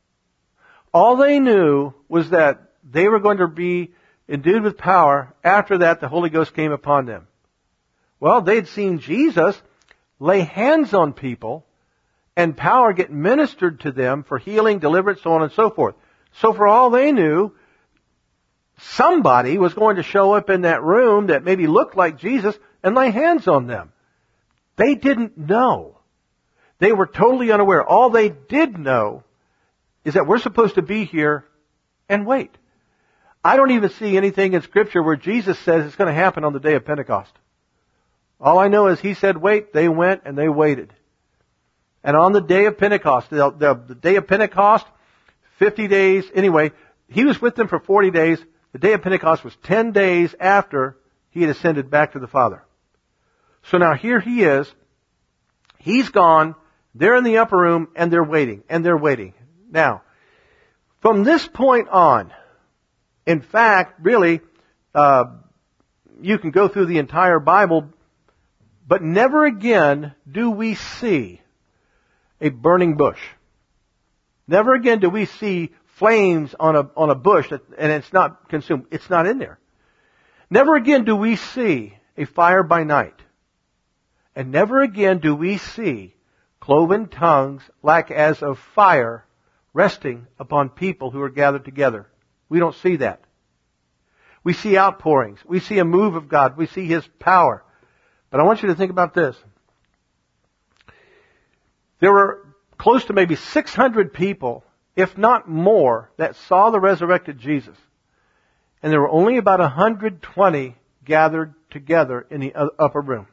All they knew was that they were going to be endued with power. After that, the Holy Ghost came upon them. Well, they'd seen Jesus lay hands on people and power get ministered to them for healing, deliverance, so on and so forth. So for all they knew, somebody was going to show up in that room that maybe looked like Jesus and lay hands on them. They didn't know. They were totally unaware. All they did know is that we're supposed to be here and wait. I don't even see anything in Scripture where Jesus says it's going to happen on the day of Pentecost. All I know is He said wait, they went and they waited. And on the day of Pentecost, the, the, the day of Pentecost, fifty days, anyway, He was with them for forty days. The day of Pentecost was ten days after He had ascended back to the Father. So now here He is. He's gone. They're in the upper room and they're waiting and they're waiting. Now, from this point on, in fact, really, uh, you can go through the entire Bible, but never again do we see a burning bush. Never again do we see flames on a on a bush that, and it's not consumed. It's not in there. Never again do we see a fire by night. And never again do we see cloven tongues like as of fire resting upon people who are gathered together. We don't see that. We see outpourings. We see a move of God. We see His power. But I want you to think about this. There were close to maybe six hundred people, if not more, that saw the resurrected Jesus. And there were only about one hundred twenty gathered together in the upper room.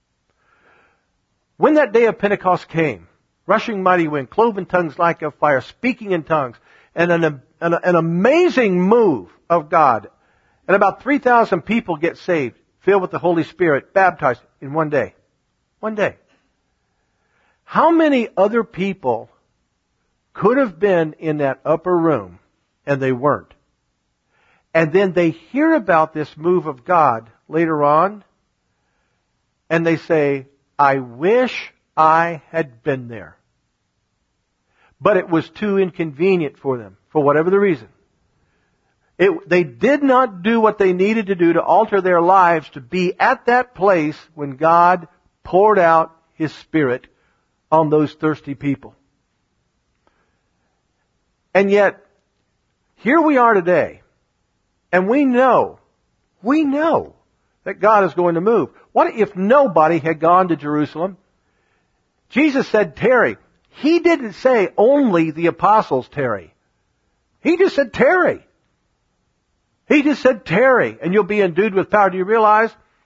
When that day of Pentecost came, rushing mighty wind, cloven tongues like of fire, speaking in tongues, and an, an, an amazing move of God, and about three thousand people get saved, filled with the Holy Spirit, baptized in one day. One day. How many other people could have been in that upper room, and they weren't? And then they hear about this move of God later on, and they say, I wish I had been there. But it was too inconvenient for them, for whatever the reason. It, they did not do what they needed to do to alter their lives to be at that place when God poured out His Spirit on those thirsty people. And yet, here we are today, and we know, we know that God is going to move. What if nobody had gone to Jerusalem? Jesus said, tarry. He didn't say only the apostles tarry. He just said tarry. He just said tarry, and you'll be endued with power. Do you realize?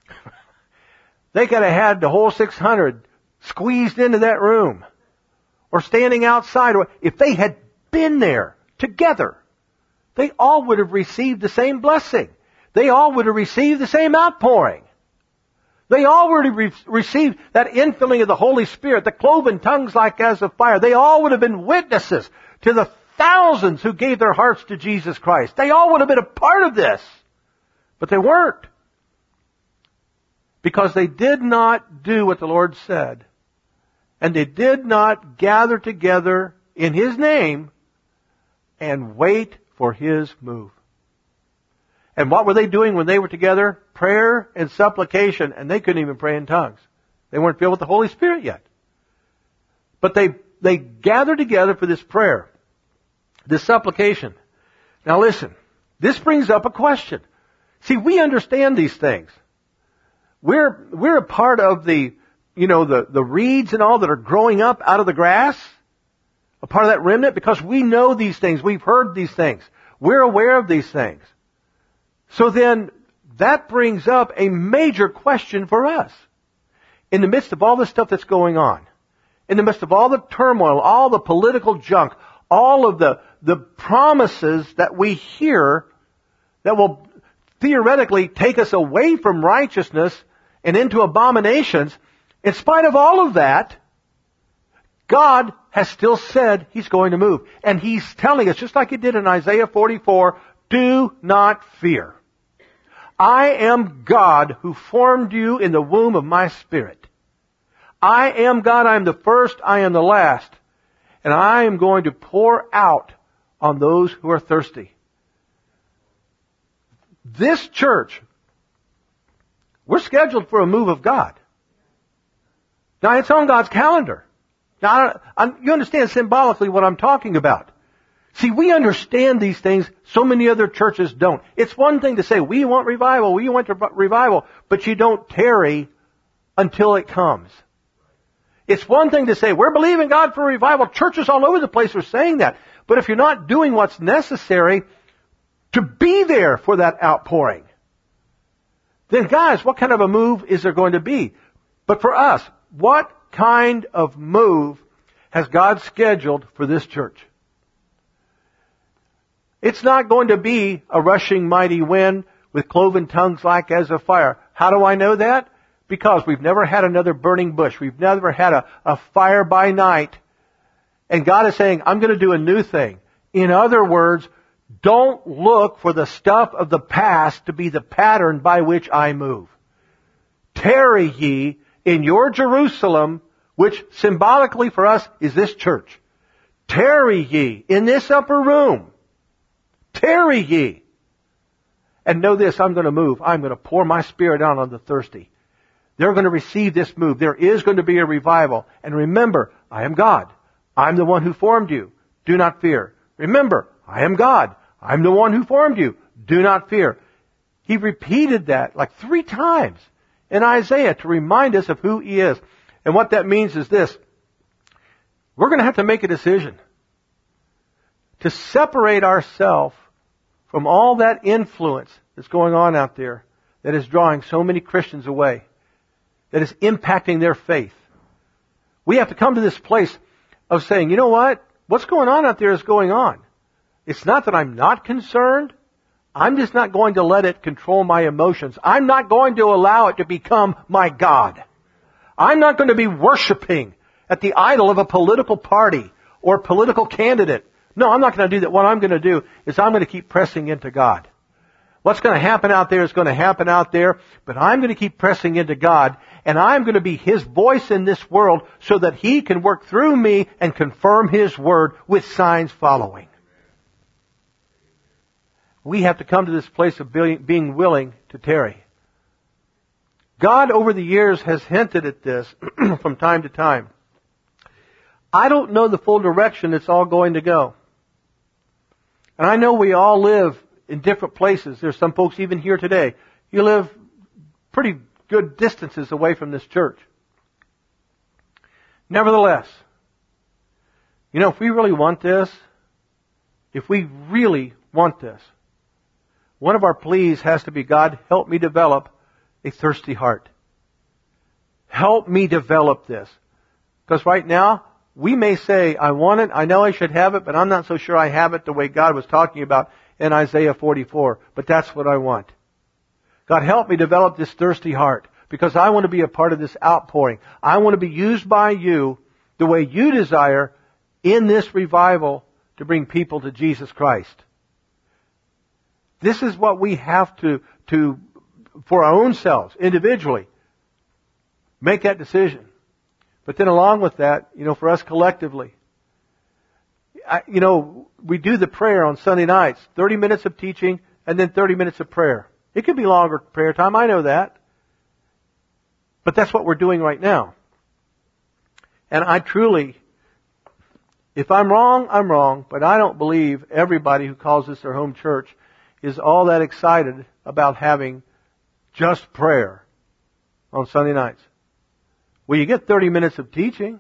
They could have had the whole six hundred squeezed into that room, or standing outside. Or if they had been there together, they all would have received the same blessing. They all would have received the same outpouring. They all would have re- received that infilling of the Holy Spirit, the cloven tongues like as of fire. They all would have been witnesses to the thousands who gave their hearts to Jesus Christ. They all would have been a part of this. But they weren't. Because they did not do what the Lord said. And they did not gather together in His name and wait for His move. And what were they doing when they were together? Prayer and supplication. And they couldn't even pray in tongues. They weren't filled with the Holy Spirit yet. But they, they gathered together for this prayer, this supplication. Now listen, this brings up a question. See, we understand these things. We're, we're a part of the, you know, the, the reeds and all that are growing up out of the grass. A part of that remnant, because we know these things. We've heard these things. We're aware of these things. So then, that brings up a major question for us. In the midst of all the stuff that's going on, in the midst of all the turmoil, all the political junk, all of the, the promises that we hear that will theoretically take us away from righteousness and into abominations, in spite of all of that, God has still said He's going to move. And He's telling us, just like He did in Isaiah forty-four, do not fear. I am God who formed you in the womb of my Spirit. I am God, I am the first, I am the last. And I am going to pour out on those who are thirsty. This church, we're scheduled for a move of God. Now, it's on God's calendar. Now, I, I, you understand symbolically what I'm talking about. See, we understand these things. So many other churches don't. It's one thing to say, we want revival, we want revival, but you don't tarry until it comes. It's one thing to say, we're believing God for revival. Churches all over the place are saying that. But if you're not doing what's necessary to be there for that outpouring, then guys, what kind of a move is there going to be? But for us, what kind of move has God scheduled for this church? It's not going to be a rushing mighty wind with cloven tongues like as of fire. How do I know that? Because we've never had another burning bush. We've never had a, a fire by night. And God is saying, I'm going to do a new thing. In other words, don't look for the stuff of the past to be the pattern by which I move. Tarry ye in your Jerusalem, which symbolically for us is this church. Tarry ye in this upper room. Tarry ye. And know this, I'm going to move. I'm going to pour my Spirit out on the thirsty. They're going to receive this move. There is going to be a revival. And remember, I am God. I'm the one who formed you. Do not fear. Remember, I am God. I'm the one who formed you. Do not fear. He repeated that like three times in Isaiah to remind us of who He is. And what that means is this. We're going to have to make a decision to separate ourselves from all that influence that's going on out there that is drawing so many Christians away, that is impacting their faith. We have to come to this place of saying, you know what? What's going on out there is going on. It's not that I'm not concerned. I'm just not going to let it control my emotions. I'm not going to allow it to become my God. I'm not going to be worshiping at the idol of a political party or political candidate. No, I'm not going to do that. What I'm going to do is I'm going to keep pressing into God. What's going to happen out there is going to happen out there, but I'm going to keep pressing into God, and I'm going to be His voice in this world so that He can work through me and confirm His Word with signs following. We have to come to this place of being willing to tarry. God over the years has hinted at this from time to time. I don't know the full direction it's all going to go. And I know we all live in different places. There's some folks even here today. You live pretty good distances away from this church. Nevertheless, you know, if we really want this, if we really want this, one of our pleas has to be, God, help me develop a thirsty heart. Help me develop this. Because right now, we may say, I want it, I know I should have it, but I'm not so sure I have it the way God was talking about in Isaiah forty-four. But that's what I want. God, help me develop this thirsty heart, because I want to be a part of this outpouring. I want to be used by You the way You desire in this revival to bring people to Jesus Christ. This is what we have to, to for our own selves, individually, make that decision. But then along with that, you know, for us collectively, I, you know, we do the prayer on Sunday nights, thirty minutes of teaching and then thirty minutes of prayer. It could be longer prayer time, I know that. But that's what we're doing right now. And I truly, if I'm wrong, I'm wrong, but I don't believe everybody who calls this their home church is all that excited about having just prayer on Sunday nights. Well, you get thirty minutes of teaching,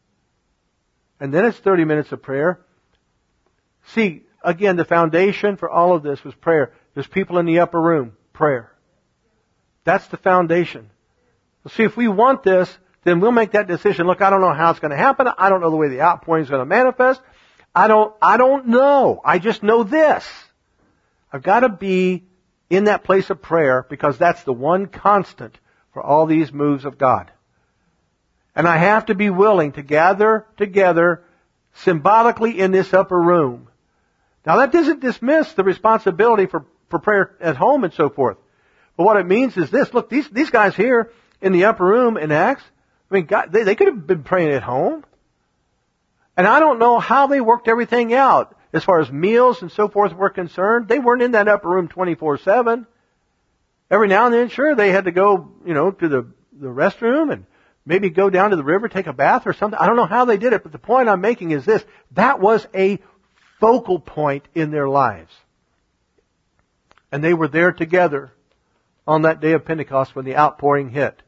and then it's thirty minutes of prayer. See, again, the foundation for all of this was prayer. There's people in the upper room, prayer. That's the foundation. Well, see, if we want this, then we'll make that decision. Look, I don't know how it's going to happen. I don't know the way the outpouring is going to manifest. I don't, I don't know. I just know this. I've got to be in that place of prayer, because that's the one constant for all these moves of God. And I have to be willing to gather together symbolically in this upper room. Now that doesn't dismiss the responsibility for, for prayer at home and so forth. But what it means is this. Look, these, these guys here in the upper room in Acts, I mean, God, they, they could have been praying at home. And I don't know how they worked everything out. As far as meals and so forth were concerned, they weren't in that upper room twenty-four seven. Every now and then, sure, they had to go, you know, to the, the restroom and maybe go down to the river, take a bath or something. I don't know how they did it, but the point I'm making is this. That was a focal point in their lives. And they were there together on that day of Pentecost when the outpouring hit.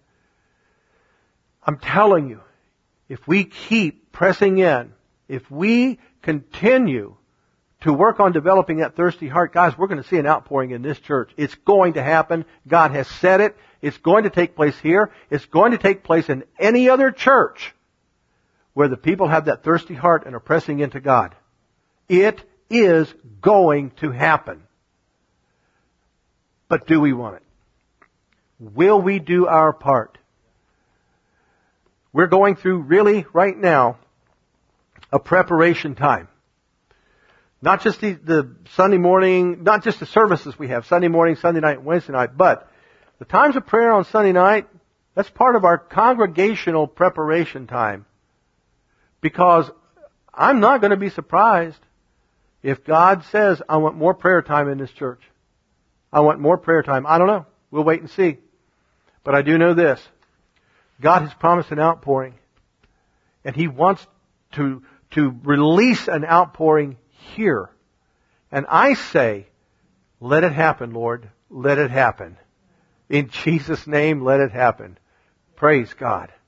I'm telling you, if we keep pressing in, if we continue to work on developing that thirsty heart, guys, we're going to see an outpouring in this church. It's going to happen. God has said it. It's going to take place here. It's going to take place in any other church where the people have that thirsty heart and are pressing into God. It is going to happen. But do we want it? Will we do our part? We're going through really right now a preparation time. Not just the, the Sunday morning, not just the services we have, Sunday morning, Sunday night, Wednesday night, but the times of prayer on Sunday night, that's part of our congregational preparation time. Because I'm not going to be surprised if God says, I want more prayer time in this church. I want more prayer time. I don't know. We'll wait and see. But I do know this. God has promised an outpouring. And He wants to, to release an outpouring here. And I say, let it happen, Lord. Let it happen. In Jesus' name, let it happen. Praise God.